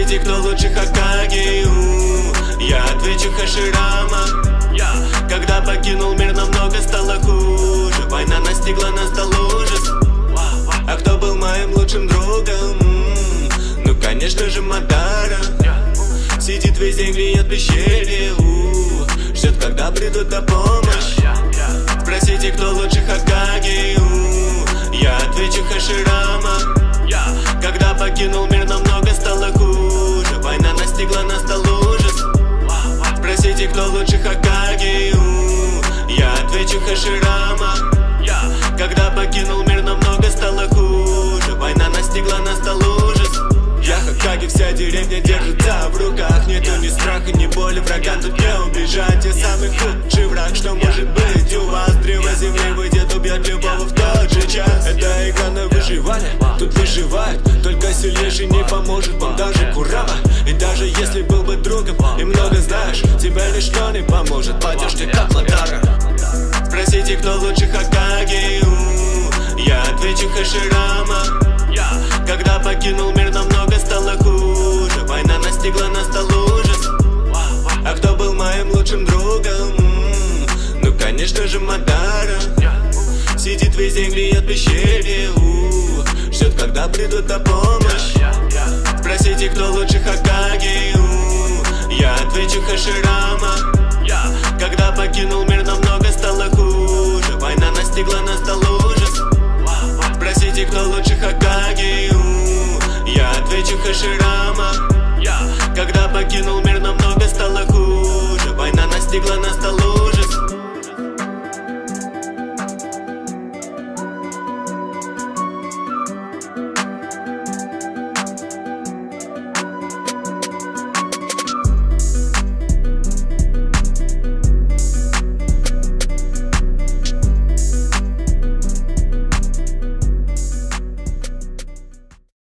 Спросите, кто лучше Хокаге, я отвечу Хаширама. Когда покинул мир, намного стало хуже. Война настигла, настал ужас. А кто был моим лучшим другом? Ну, конечно же, Мадара. Сидит весь день, греет в пещере, ждет, когда придут на помощь. Спросите, кто лучше Хокаге, я отвечу Хаширама. Когда покинул мир, намного стало хуже. Война настигла, настал ужас. Спросите, кто лучше Хокаге, я отвечу Хаширама. Когда покинул мир, намного стало хуже. Война настигла, настал ужас. Я Хокаге, вся деревня держится в руках. Нету ни страха, ни боли, врага тут не убежать. Я самый худший враг, что может быть у вас. Древо земли выйдет, убьет любого в тот же час. Это игра на выживание, тут выживает только сильнейший, не поможет вам даже Курама. И даже если был бы другом и много знаешь, тебе ничто не поможет, падешь ты как Мадара. Спросите, кто лучше Хокаге, я отвечу Хаширама. Когда покинул мир, намного стало хуже. Война настигла, настал ужас. А кто был моим лучшим другом? Ну, конечно же, Мадара. Сидит весь день, греет в пещере, ждет, когда придут на помощь. Спросите, кто лучше Хокаге, я отвечу Хаширама. Когда покинул мир, намного стало хуже. Война настигла, настал ужас. Спросите, кто лучше Хокаге, я отвечу Хаширама. Когда покинул мир, намного стало хуже. Война настигла, настал ужас.